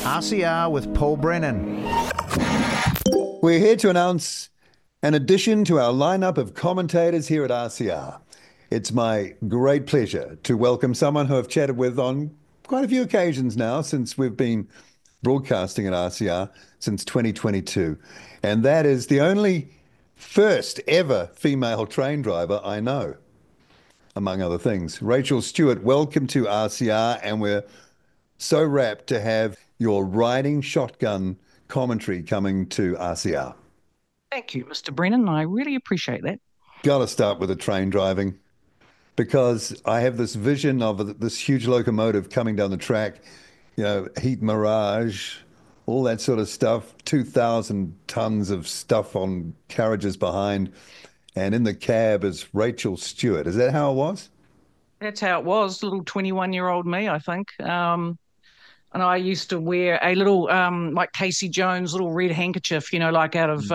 RCR with Paul Brennan. We're here to announce an addition to our lineup of commentators here at RCR. It's my great pleasure to welcome someone who I've chatted with on quite a few occasions now since we've been broadcasting at RCR since 2022. And that is the only first ever female train driver I know, among other things. Rachel Stewart, welcome to RCR, and we're so rapt to have your riding shotgun commentary coming to RCR. Thank you, Mr. Brennan. I really appreciate that. Got to start with the train driving, because I have this vision of this huge locomotive coming down the track, you know, heat mirage, all that sort of stuff, 2,000 tons of stuff on carriages behind, and in the cab is Rachel Stewart. Is that how it was? That's how it was, little 21-year-old me, I think. And I used to wear a little, like Casey Jones, little red handkerchief, you know, like out of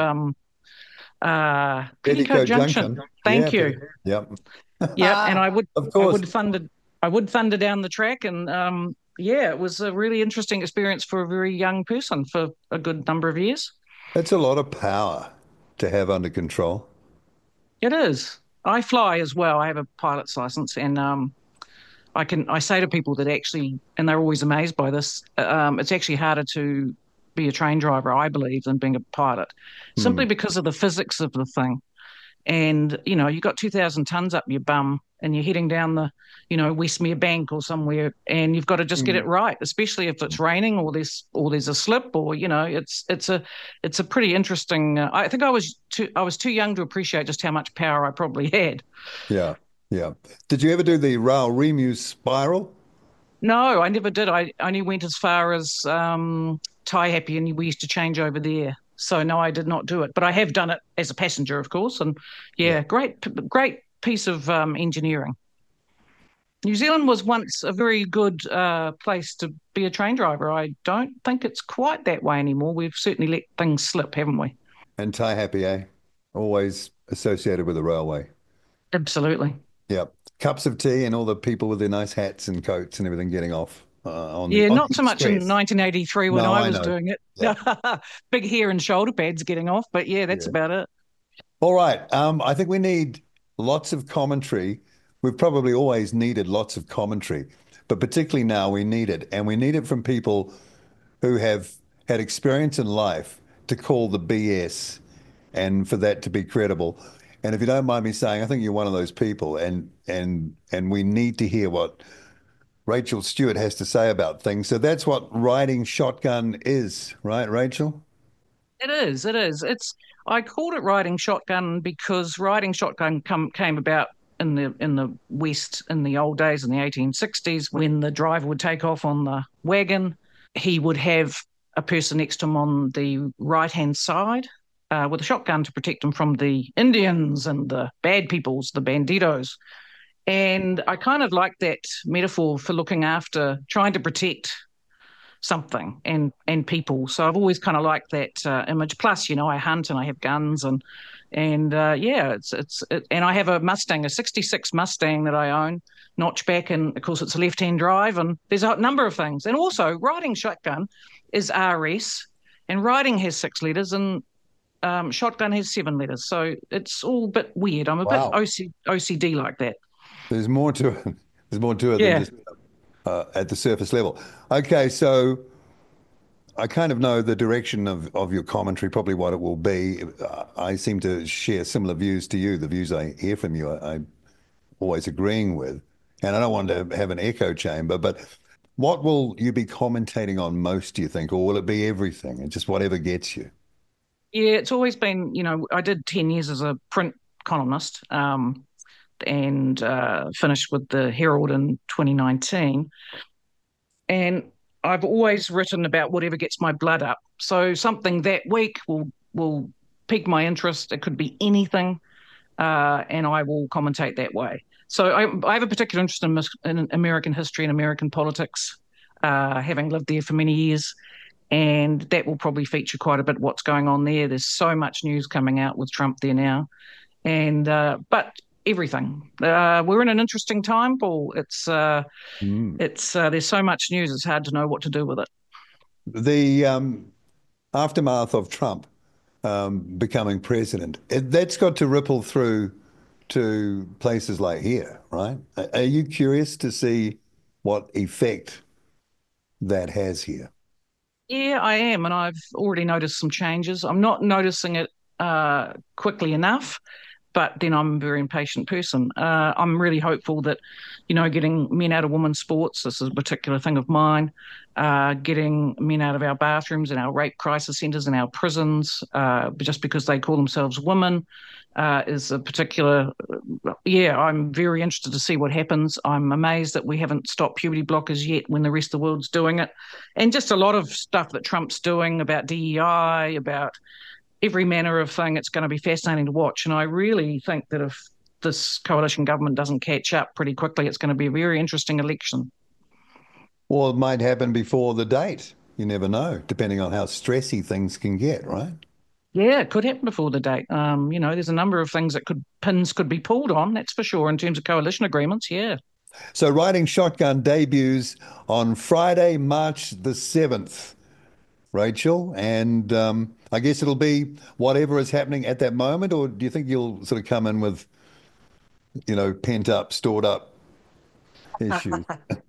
Petticoat Junction. Thank you. Yep. Yep. And Of course. I would thunder down the track, and yeah, it was a really interesting experience for a very young person for a good number of years. That's a lot of power to have under control. It is. I fly as well. I have a pilot's license, and I say to people that actually, and they're always amazed by this, it's actually harder to be a train driver, I believe, than being a pilot, simply because of the physics of the thing. And, you know, you've got 2,000 tons up your bum and you're heading down the, you know, Westmere Bank or somewhere, and you've got to just get it right, especially if it's raining or there's a slip, or, you know, it's a pretty interesting. I think I was too young to appreciate just how much power I probably had. Yeah. Yeah. Did you ever do the Rail Remus spiral? No, I never did. I only went as far as Tie Happy, and we used to change over there. So no, I did not do it, but I have done it as a passenger, of course. And yeah. great piece of engineering. New Zealand was once a very good place to be a train driver. I don't think it's quite that way anymore. We've certainly let things slip, haven't we? And Tie Happy, eh? Always associated with the railway. Absolutely. Yeah. Cups of tea and all the people with their nice hats and coats and everything getting off. Not so much in 1983 when I was doing it. Yeah. Big hair and shoulder pads getting off, but yeah, that's about it. All right. I think we need lots of commentary. We've probably always needed lots of commentary, but particularly now we need it. And we need it from people who have had experience in life to call the BS and for that to be credible. And if you don't mind me saying, I think you're one of those people, and we need to hear what Rachel Stewart has to say about things. So that's what riding shotgun is, right, Rachel? It is. I called it riding shotgun because riding shotgun came about in the West in the old days, in the 1860s, when the driver would take off on the wagon. He would have a person next to him on the right-hand side with a shotgun to protect him from the Indians and the bad peoples, the banditos. And I kind of like that metaphor for looking after, trying to protect something and people. So I've always kind of liked that image. Plus, you know, I hunt and I have guns, and and I have a Mustang, a '66 Mustang that I own, notchback, and of course it's a left-hand drive. And there's a number of things. And also, riding shotgun is RS, and riding has 6 letters, and shotgun has 7 letters. So it's all a bit weird. I'm a bit OCD like that. There's more to it. There's more to it than just at the surface level. Okay, so I kind of know the direction of your commentary, probably what it will be. I seem to share similar views to you. The views I hear from you, I'm always agreeing with. And I don't want to have an echo chamber, but what will you be commentating on most, do you think? Or will it be everything and just whatever gets you? Yeah, it's always been, you know, I did 10 years as a print columnist. And finished with the Herald in 2019. And I've always written about whatever gets my blood up. So something that week will pique my interest. It could be anything, and I will commentate that way. So I have a particular interest in American history and American politics, having lived there for many years. And that will probably feature quite a bit what's going on there. There's so much news coming out with Trump there now. And but everything. We're in an interesting time, Paul. It's there's so much news. It's hard to know what to do with it. The aftermath of Trump becoming president, that's got to ripple through to places like here, right? Are you curious to see what effect that has here? Yeah, I am, and I've already noticed some changes. I'm not noticing it quickly enough, but then I'm a very impatient person. I'm really hopeful that, getting men out of women's sports, this is a particular thing of mine, getting men out of our bathrooms and our rape crisis centres and our prisons, just because they call themselves women, is a particular. Yeah, I'm very interested to see what happens. I'm amazed that we haven't stopped puberty blockers yet when the rest of the world's doing it. And just a lot of stuff that Trump's doing about DEI, about every manner of thing. It's going to be fascinating to watch. And I really think that if this coalition government doesn't catch up pretty quickly, it's going to be a very interesting election. Or it might happen before the date. You never know, depending on how stressy things can get, right? Yeah, it could happen before the date. There's a number of things that pins could be pulled on, that's for sure, in terms of coalition agreements. Yeah. So Riding Shotgun debuts on Friday, March the 7th, Rachel, and I guess it'll be whatever is happening at that moment, or do you think you'll sort of come in with, pent up, stored up issues?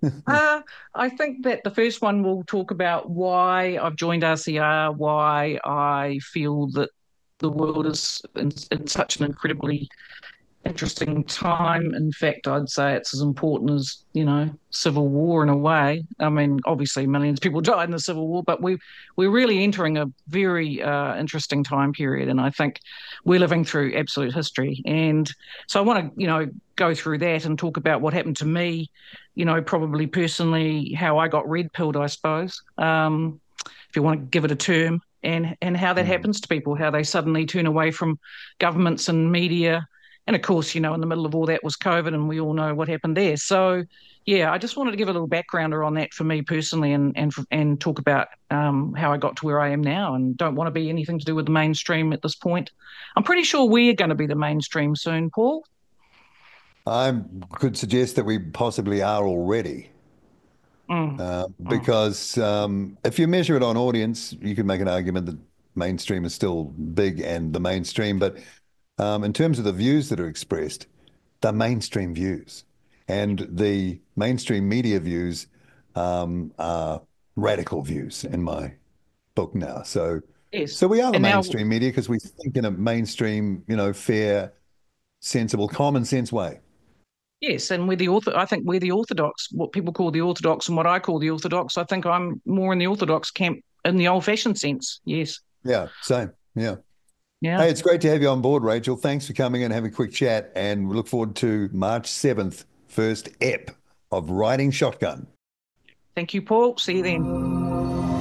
I think that the first one will talk about why I've joined RCR, why I feel that the world is in such an incredibly interesting time. In fact, I'd say it's as important as, civil war in a way. I mean, obviously millions of people died in the civil war, but we're really entering a very interesting time period. And I think we're living through absolute history. And so I want to, go through that and talk about what happened to me, probably personally, how I got red pilled, I suppose, if you want to give it a term, and how that Mm. happens to people, how they suddenly turn away from governments and media, and of course, in the middle of all that was COVID, and we all know what happened there. So, yeah, I just wanted to give a little backgrounder on that for me personally, and talk about how I got to where I am now, and don't want to be anything to do with the mainstream at this point. I'm pretty sure we're going to be the mainstream soon, Paul. I could suggest that we possibly are already. Mm, mm. Because if you measure it on audience, you could make an argument that mainstream is still big and the mainstream. But in terms of the views that are expressed, the mainstream views and the mainstream media views are radical views in my book now. So, Yes, so we are the and now mainstream media because we think in a mainstream, fair, sensible, common sense way. yes, and I think we're the orthodox, what people call the orthodox, and what I call the orthodox. I think I'm more in the orthodox camp in the old-fashioned sense. Yes, Yeah, same. Yeah. yeah. Hey, it's great to have you on board, Rachel. Thanks for coming in and having a quick chat, and we look forward to March 7th, first ep of Riding Shotgun. Thank you, Paul. See you then.